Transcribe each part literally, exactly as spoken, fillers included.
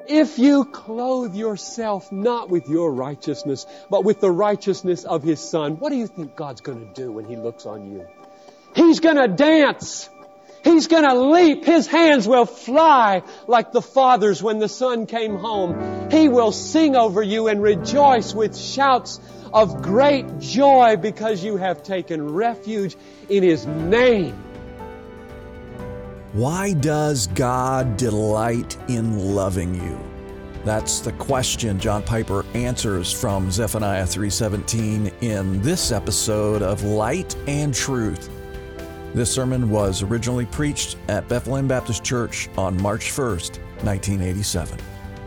If you clothe yourself not with your righteousness, but with the righteousness of His Son, what do you think God's going to do when He looks on you? He's going to dance. He's going to leap. His hands will fly like the Father's when the Son came home. He will sing over you and rejoice with shouts of great joy because you have taken refuge in His name. Why does God delight in loving you? That's the question John Piper answers from Zephaniah three seventeen in this episode of Light and Truth. This sermon was originally preached at Bethlehem Baptist Church on March first, nineteen eighty-seven.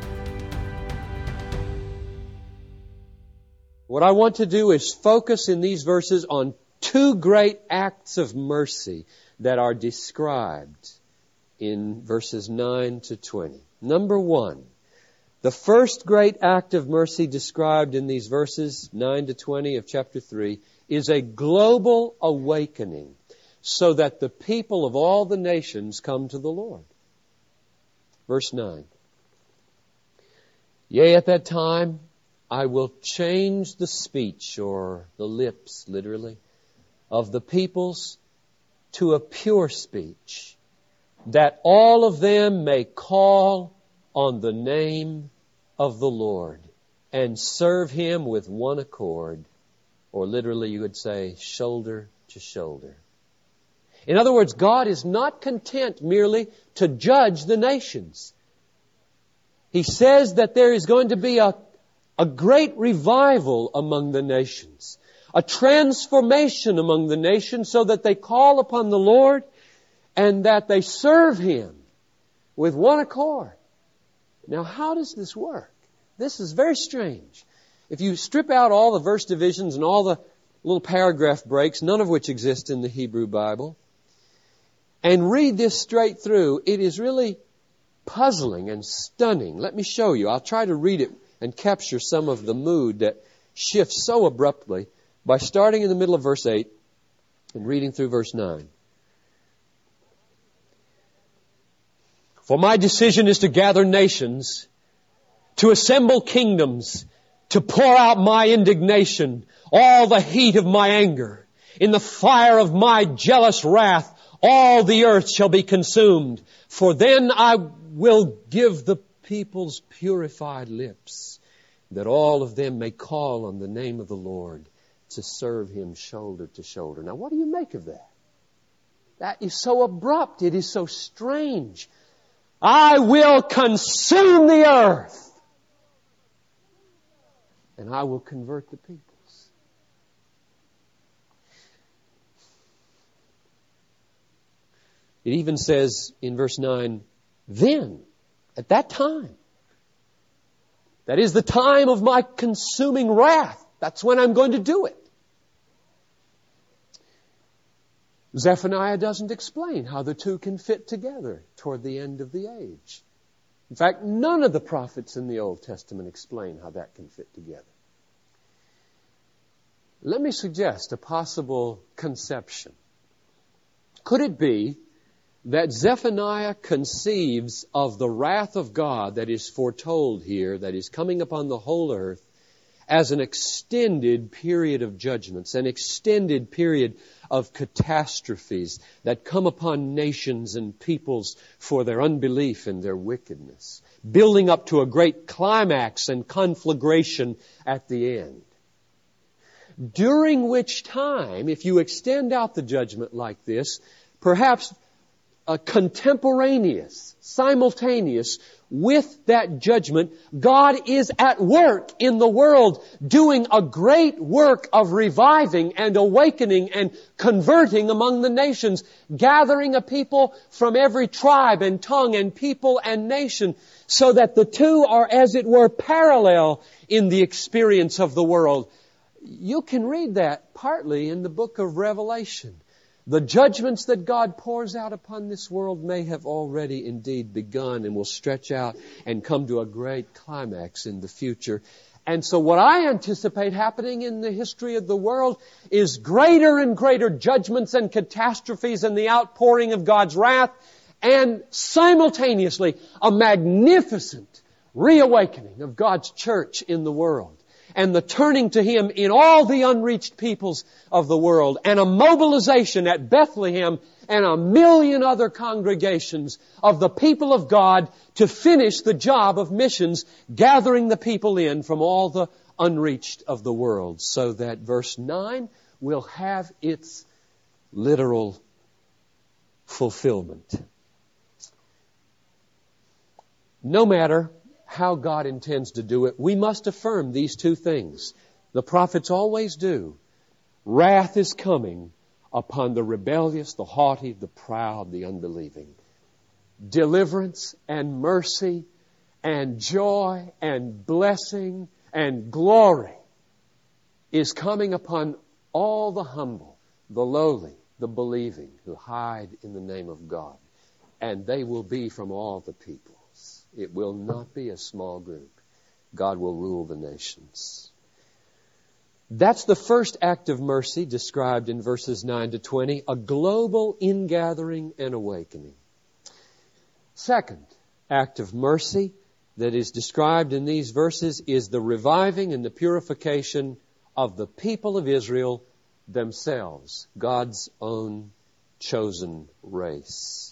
What I want to do is focus in these verses on two great acts of mercy that are described in verses nine to twenty. Number one, the first great act of mercy described in these verses nine to twenty of chapter three is a global awakening so that the people of all the nations come to the Lord. Verse nine. Yea, at that time I will change the speech, or the lips, literally, of the peoples to a pure speech, that all of them may call on the name of the Lord and serve Him with one accord, or literally you would say shoulder to shoulder. In other words, God is not content merely to judge the nations. He says that there is going to be a, a great revival among the nations, a transformation among the nations so that they call upon the Lord and that they serve Him with one accord. Now, how does this work? This is very strange. If you strip out all the verse divisions and all the little paragraph breaks, none of which exist in the Hebrew Bible, and read this straight through, it is really puzzling and stunning. Let me show you. I'll try to read it and capture some of the mood that shifts so abruptly by starting in the middle of verse eight and reading through verse nine. For my decision is to gather nations, to assemble kingdoms, to pour out my indignation, all the heat of my anger. In the fire of my jealous wrath, all the earth shall be consumed. For then I will give the peoples purified lips, that all of them may call on the name of the Lord to serve Him shoulder to shoulder. Now, what do you make of that? That is so abrupt. It is so strange. I will consume the earth, and I will convert the peoples. It even says in verse nine, then, at that time, that is the time of my consuming wrath. That's when I'm going to do it. Zephaniah doesn't explain how the two can fit together toward the end of the age. In fact, none of the prophets in the Old Testament explain how that can fit together. Let me suggest a possible conception. Could it be that Zephaniah conceives of the wrath of God that is foretold here, that is coming upon the whole earth, as an extended period of judgments, an extended period of catastrophes that come upon nations and peoples for their unbelief and their wickedness, building up to a great climax and conflagration at the end. During which time, if you extend out the judgment like this, perhaps a contemporaneous, simultaneous with that judgment, God is at work in the world doing a great work of reviving and awakening and converting among the nations, gathering a people from every tribe and tongue and people and nation, so that the two are, as it were, parallel in the experience of the world. You can read that partly in the book of Revelation. The judgments that God pours out upon this world may have already indeed begun and will stretch out and come to a great climax in the future. And so what I anticipate happening in the history of the world is greater and greater judgments and catastrophes and the outpouring of God's wrath, and simultaneously a magnificent reawakening of God's church in the world, and the turning to Him in all the unreached peoples of the world, and a mobilization at Bethlehem and a million other congregations of the people of God to finish the job of missions, gathering the people in from all the unreached of the world, so that verse nine will have its literal fulfillment. No matter how God intends to do it, we must affirm these two things. The prophets always do. Wrath is coming upon the rebellious, the haughty, the proud, the unbelieving. Deliverance and mercy and joy and blessing and glory is coming upon all the humble, the lowly, the believing who hide in the name of God. And they will be from all the peoples. It will not be a small group. God will rule the nations. That's the first act of mercy described in verses nine to twenty, a global ingathering and awakening. Second act of mercy that is described in these verses is the reviving and the purification of the people of Israel themselves, God's own chosen race.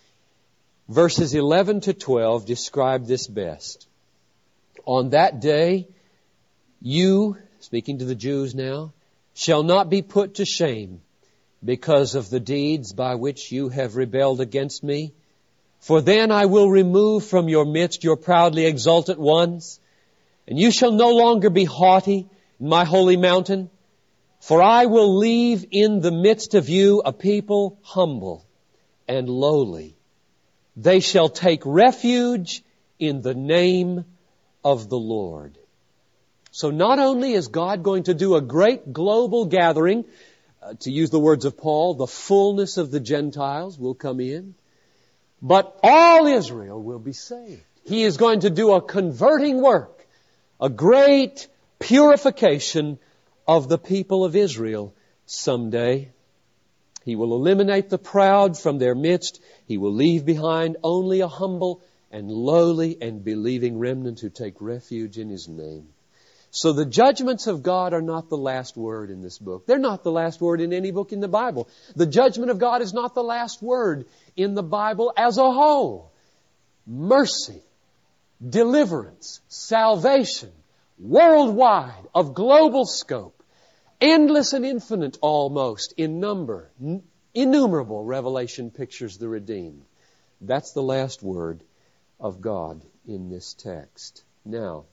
Verses eleven to twelve describe this best. On that day, you, speaking to the Jews now, shall not be put to shame because of the deeds by which you have rebelled against me. For then I will remove from your midst your proudly exultant ones, and you shall no longer be haughty in my holy mountain. For I will leave in the midst of you a people humble and lowly. They shall take refuge in the name of the Lord. So not only is God going to do a great global gathering, uh, to use the words of Paul, the fullness of the Gentiles will come in, but all Israel will be saved. He is going to do a converting work, a great purification of the people of Israel someday. He will eliminate the proud from their midst. He will leave behind only a humble and lowly and believing remnant who take refuge in His name. So the judgments of God are not the last word in this book. They're not the last word in any book in the Bible. The judgment of God is not the last word in the Bible as a whole. Mercy, deliverance, salvation, worldwide, of global scope, endless and infinite almost in number, innumerable revelation pictures the redeemed. That's the last word of God in this text. Now,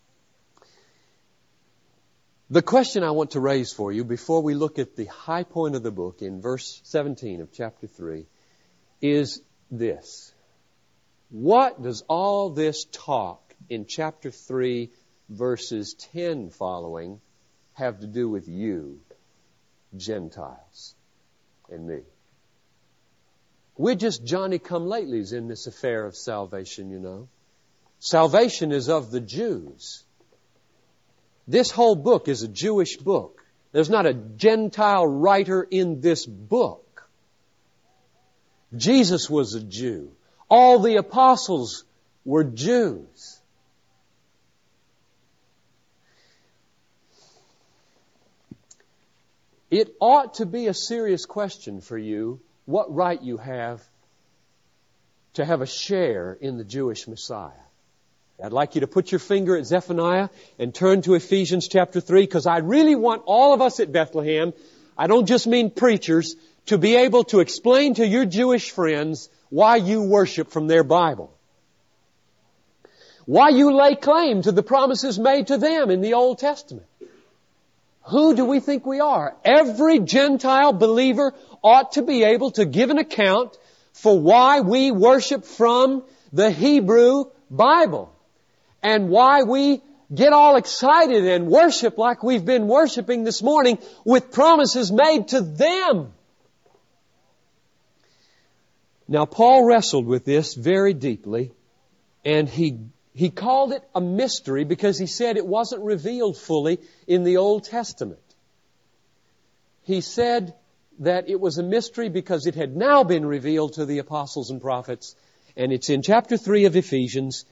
the question I want to raise for you before we look at the high point of the book in verse seventeen of chapter three is this. What does all this talk in chapter three, verses ten following, have to do with you, Gentiles, and me? We're just Johnny-come-latelys in this affair of salvation, you know. Salvation is of the Jews. This whole book is a Jewish book. There's not a Gentile writer in this book. Jesus was a Jew. All the apostles were Jews. It ought to be a serious question for you what right you have to have a share in the Jewish Messiah. I'd like you to put your finger at Zephaniah and turn to Ephesians chapter three, because I really want all of us at Bethlehem, I don't just mean preachers, to be able to explain to your Jewish friends why you worship from their Bible. Why you lay claim to the promises made to them in the Old Testament. Who do we think we are? Every Gentile believer ought to be able to give an account for why we worship from the Hebrew Bible, and why we get all excited and worship like we've been worshiping this morning with promises made to them. Now, Paul wrestled with this very deeply, and he He called it a mystery because he said it wasn't revealed fully in the Old Testament. He said that it was a mystery because it had now been revealed to the apostles and prophets. And it's in chapter three of Ephesians,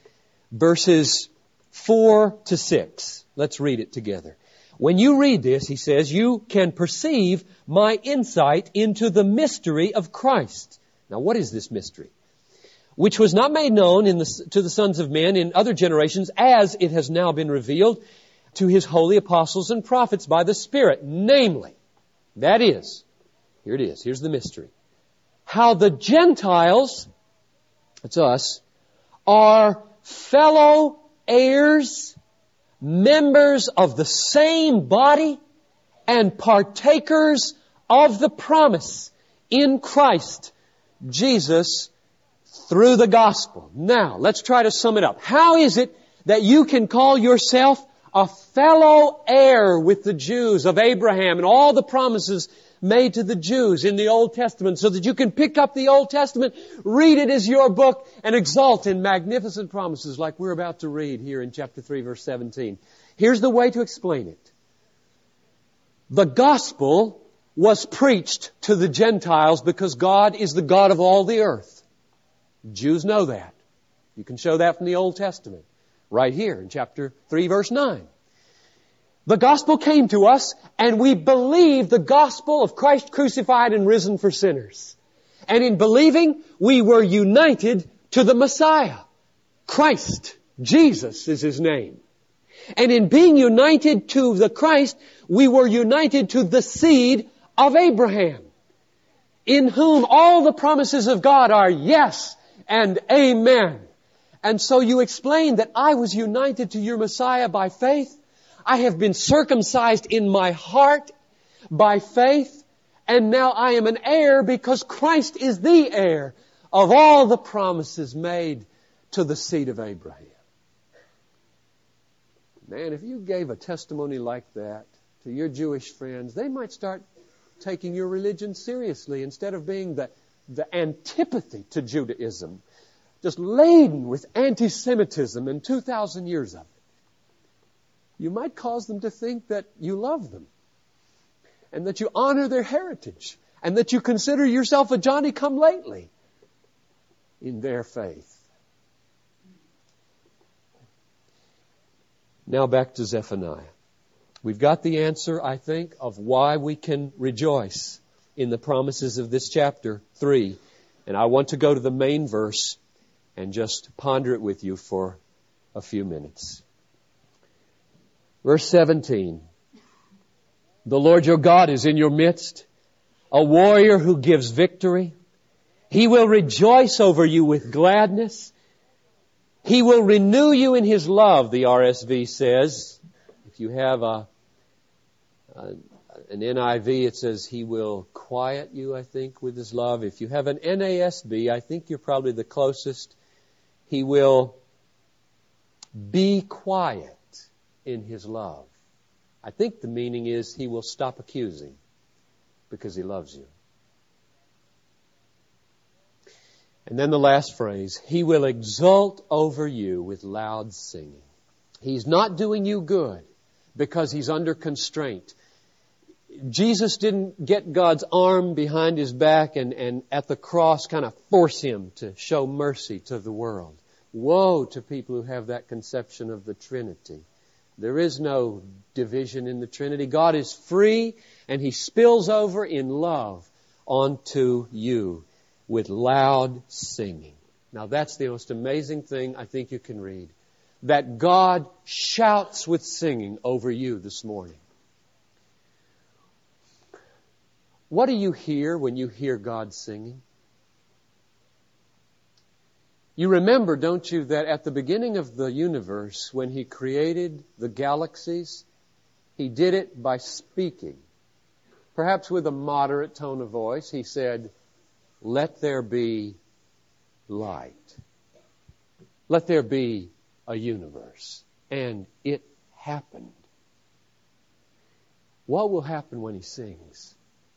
verses four to six. Let's read it together. When you read this, he says, you can perceive my insight into the mystery of Christ. Now, what is this mystery? Which was not made known in the, to the sons of men in other generations, as it has now been revealed to His holy apostles and prophets by the Spirit. Namely, that is, here it is, here's the mystery. How the Gentiles, that's us, are fellow heirs, members of the same body, and partakers of the promise in Christ Jesus through the gospel. Now, let's try to sum it up. How is it that you can call yourself a fellow heir with the Jews of Abraham and all the promises made to the Jews in the Old Testament, so that you can pick up the Old Testament, read it as your book, and exult in magnificent promises like we're about to read here in chapter three, verse seventeen. Here's the way to explain it. The gospel was preached to the Gentiles because God is the God of all the earth. Jews know that. You can show that from the Old Testament. Right here in chapter three, verse nine. The gospel came to us, and we believed the gospel of Christ crucified and risen for sinners. And in believing, we were united to the Messiah. Christ, Jesus is His name. And in being united to the Christ, we were united to the seed of Abraham, in whom all the promises of God are yes and amen. And so you explain that I was united to your Messiah by faith. I have been circumcised in my heart by faith, and now I am an heir because Christ is the heir of all the promises made to the seed of Abraham. Man, if you gave a testimony like that to your Jewish friends, they might start taking your religion seriously instead of being the, the antipathy to Judaism, just laden with anti-Semitism and two thousand years of it. You might cause them to think that you love them and that you honor their heritage and that you consider yourself a Johnny-come-lately in their faith. Now back to Zephaniah. We've got the answer, I think, of why we can rejoice in the promises of this chapter three. And I want to go to the main verse and just ponder it with you for a few minutes. Verse seventeen. The Lord your God is in your midst, a warrior who gives victory. He will rejoice over you with gladness. He will renew you in His love, the R S V says. If you have a, a an N I V, it says He will quiet you, I think, with His love. If you have an N A S B, I think you're probably the closest. He will be quiet in His love. I think the meaning is He will stop accusing because He loves you. And then the last phrase, He will exult over you with loud singing. He's not doing you good because He's under constraint. Jesus didn't get God's arm behind His back and, and at the cross kind of force Him to show mercy to the world. Woe to people who have that conception of the Trinity. There is no division in the Trinity. God is free, and He spills over in love onto you with loud singing. Now that's the most amazing thing I think you can read. That God shouts with singing over you this morning. What do you hear when you hear God singing? You remember, don't you, that at the beginning of the universe, when He created the galaxies, He did it by speaking. Perhaps with a moderate tone of voice, He said, "Let there be light. Let there be a universe." And it happened. What will happen when He sings?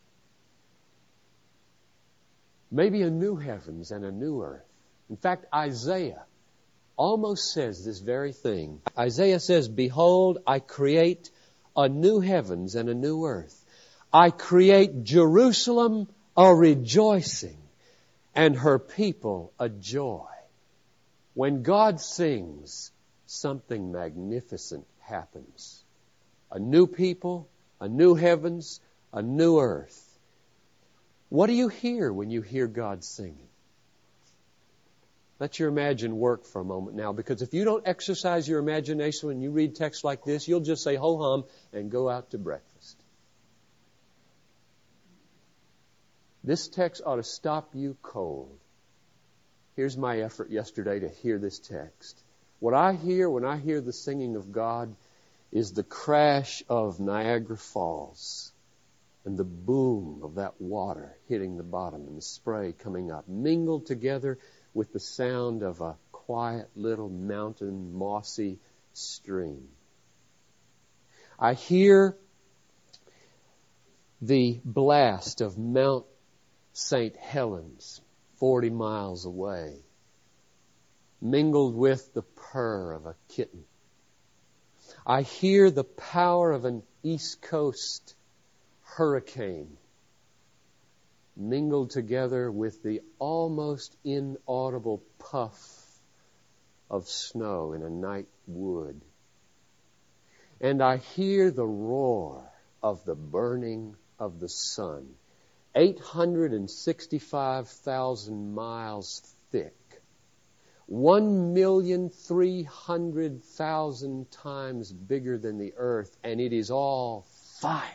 Maybe a new heavens and a new earth. In fact, Isaiah almost says this very thing. Isaiah says, "Behold, I create a new heavens and a new earth. I create Jerusalem a rejoicing and her people a joy." When God sings, something magnificent happens. A new people, a new heavens, a new earth. What do you hear when you hear God singing? Let your imagination work for a moment now, because if you don't exercise your imagination when you read texts like this, you'll just say ho-hum and go out to breakfast. This text ought to stop you cold. Here's my effort yesterday to hear this text. What I hear when I hear the singing of God is the crash of Niagara Falls and the boom of that water hitting the bottom and the spray coming up, mingled together with the sound of a quiet little mountain mossy stream. I hear the blast of Mount Saint Helens, forty miles away, mingled with the purr of a kitten. I hear the power of an East Coast hurricane, mingled together with the almost inaudible puff of snow in a night wood. And I hear the roar of the burning of the sun, eight hundred sixty-five thousand miles thick, one million three hundred thousand times bigger than the earth, and it is all fire.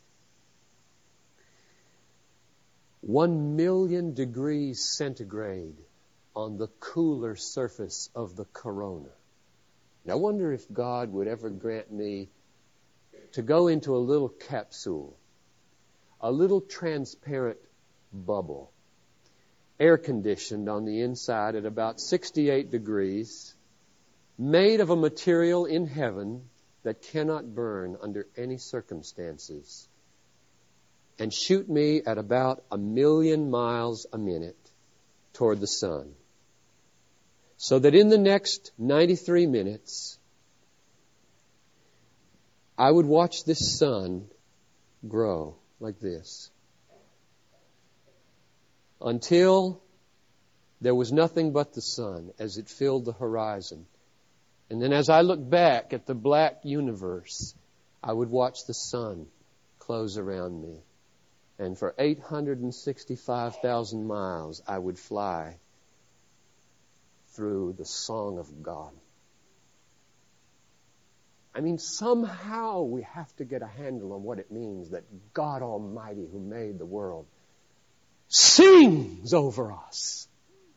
One million degrees centigrade on the cooler surface of the corona. And I wonder if God would ever grant me to go into a little capsule, a little transparent bubble, air-conditioned on the inside at about sixty-eight degrees, made of a material in heaven that cannot burn under any circumstances, and shoot me at about a million miles a minute toward the sun. So that in the next ninety-three minutes, I would watch this sun grow like this, until there was nothing but the sun as it filled the horizon. And then as I looked back at the black universe, I would watch the sun close around me. And for eight hundred sixty-five thousand miles, I would fly through the song of God. I mean, somehow we have to get a handle on what it means that God Almighty, who made the world, sings over us.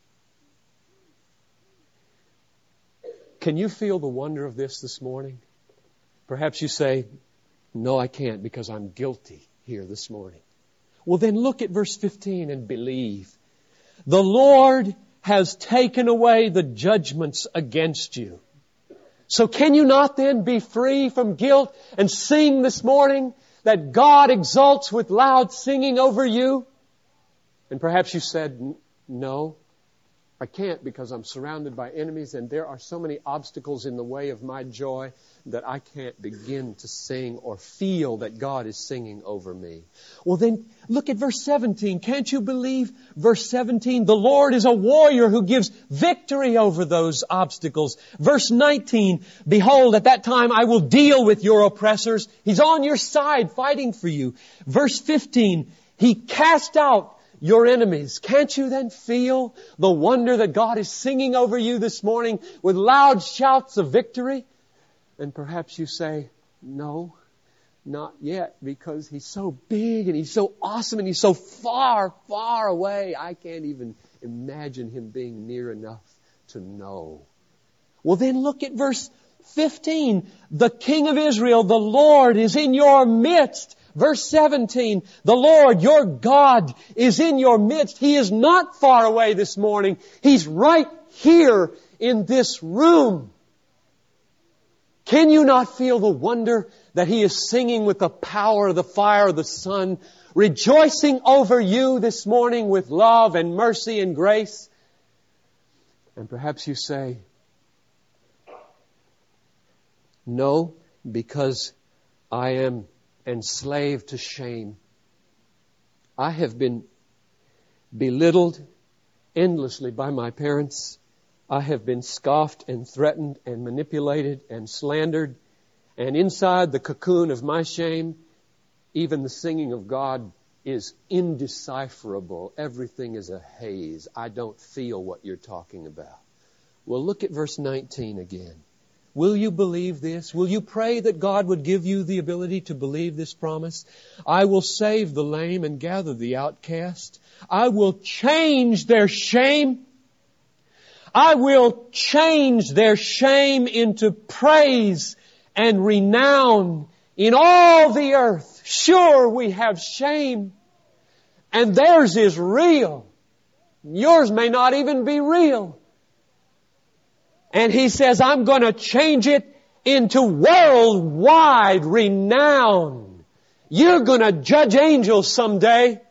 Can you feel the wonder of this this morning? Perhaps you say, no, I can't because I'm guilty here this morning. Well, then look at verse fifteen and believe. The Lord has taken away the judgments against you. So can you not then be free from guilt and sing this morning that God exalts with loud singing over you? And perhaps you said, no, I can't because I'm surrounded by enemies and there are so many obstacles in the way of my joy that I can't begin to sing or feel that God is singing over me. Well then, look at verse seventeen. Can't you believe verse seventeen? The Lord is a warrior who gives victory over those obstacles. Verse nineteen, behold, at that time I will deal with your oppressors. He's on your side fighting for you. Verse fifteen, He cast out your enemies. Can't you then feel the wonder that God is singing over you this morning with loud shouts of victory? And perhaps you say, no, not yet, because He's so big and He's so awesome and He's so far, far away. I can't even imagine Him being near enough to know. Well, then look at verse fifteen. The King of Israel, the Lord, is in your midst. Verse seventeen, the Lord, your God, is in your midst. He is not far away this morning. He's right here in this room. Can you not feel the wonder that He is singing with the power of the fire of the sun, rejoicing over you this morning with love and mercy and grace? And perhaps you say, no, because I am enslaved to shame. I have been belittled endlessly by my parents. I have been scoffed and threatened and manipulated and slandered. And inside the cocoon of my shame, even the singing of God is indecipherable. Everything is a haze. I don't feel what you're talking about. Well, look at verse nineteen again. Will you believe this? Will you pray that God would give you the ability to believe this promise? I will save the lame and gather the outcast. I will change their shame. I will change their shame into praise and renown in all the earth. Sure, we have shame, and theirs is real. Yours may not even be real. And He says, I'm going to change it into worldwide renown. You're going to judge angels someday.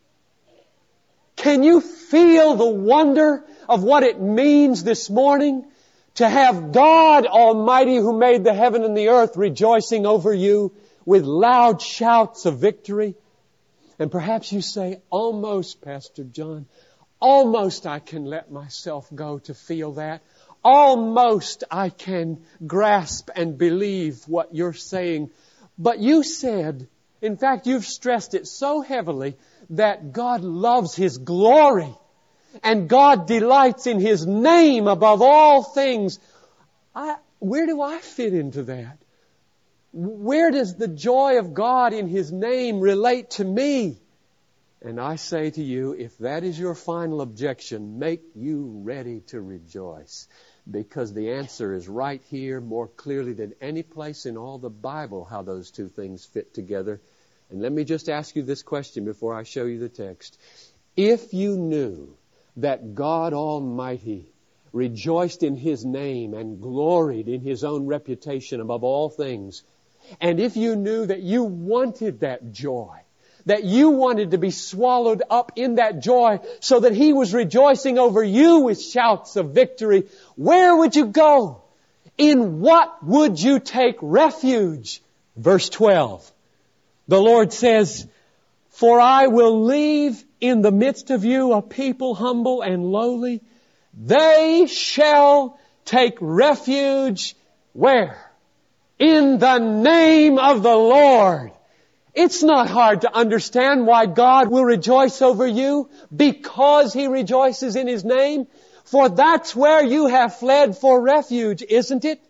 Can you feel the wonder of what it means this morning to have God Almighty, who made the heaven and the earth, rejoicing over you with loud shouts of victory? And perhaps you say, almost, Pastor John, almost I can let myself go to feel that. Almost I can grasp and believe what you're saying. But you said, in fact, you've stressed it so heavily that God loves His glory and God delights in His name above all things. I, where do I fit into that? Where does the joy of God in His name relate to me? And I say to you, if that is your final objection, make you ready to rejoice. Because the answer is right here more clearly than any place in all the Bible how those two things fit together. And let me just ask you this question before I show you the text. If you knew that God Almighty rejoiced in His name and gloried in His own reputation above all things, and if you knew that you wanted that joy, that you wanted to be swallowed up in that joy so that He was rejoicing over you with shouts of victory, where would you go? In what would you take refuge? Verse twelve. The Lord says, for I will leave in the midst of you a people humble and lowly. They shall take refuge where? In the name of the Lord. It's not hard to understand why God will rejoice over you, because He rejoices in His name. For that's where you have fled for refuge, isn't it?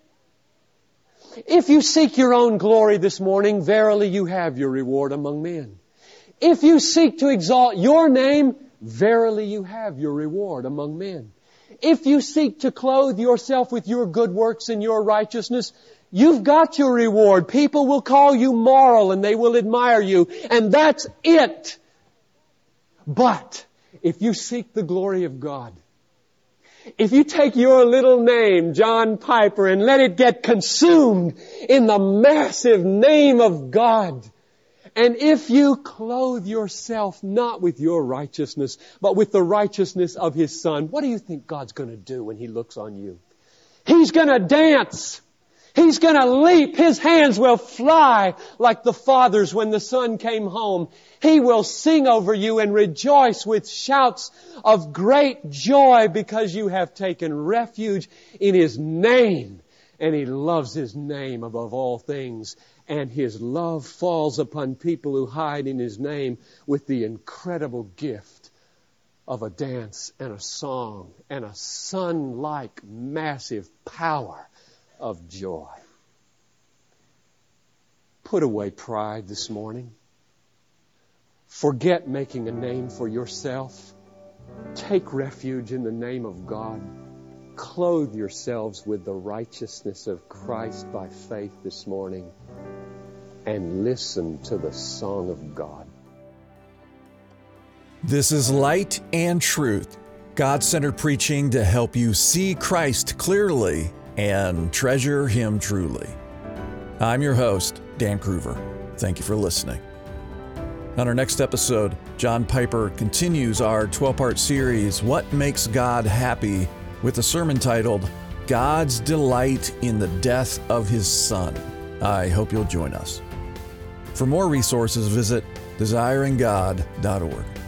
If you seek your own glory this morning, verily you have your reward among men. If you seek to exalt your name, verily you have your reward among men. If you seek to clothe yourself with your good works and your righteousness, you've got your reward. People will call you moral and they will admire you. And that's it. But if you seek the glory of God, if you take your little name, John Piper, and let it get consumed in the massive name of God, and if you clothe yourself not with your righteousness, but with the righteousness of His Son, what do you think God's going to do when He looks on you? He's going to dance. He's going to leap. His hands will fly like the Father's when the Son came home. He will sing over you and rejoice with shouts of great joy because you have taken refuge in His name. And He loves His name above all things. And His love falls upon people who hide in His name with the incredible gift of a dance and a song and a sun-like massive power of joy. Put away pride this morning. Forget making a name for yourself. Take refuge in the name of God. Clothe yourselves with the righteousness of Christ by faith this morning. And listen to the song of God. This is Light and Truth, God-centered preaching to help you see Christ clearly and treasure Him truly. I'm your host, Dan Kruver. Thank you for listening. On our next episode, John Piper continues our twelve-part series, What Makes God Happy, with a sermon titled, God's Delight in the Death of His Son. I hope you'll join us. For more resources, visit desiring god dot org.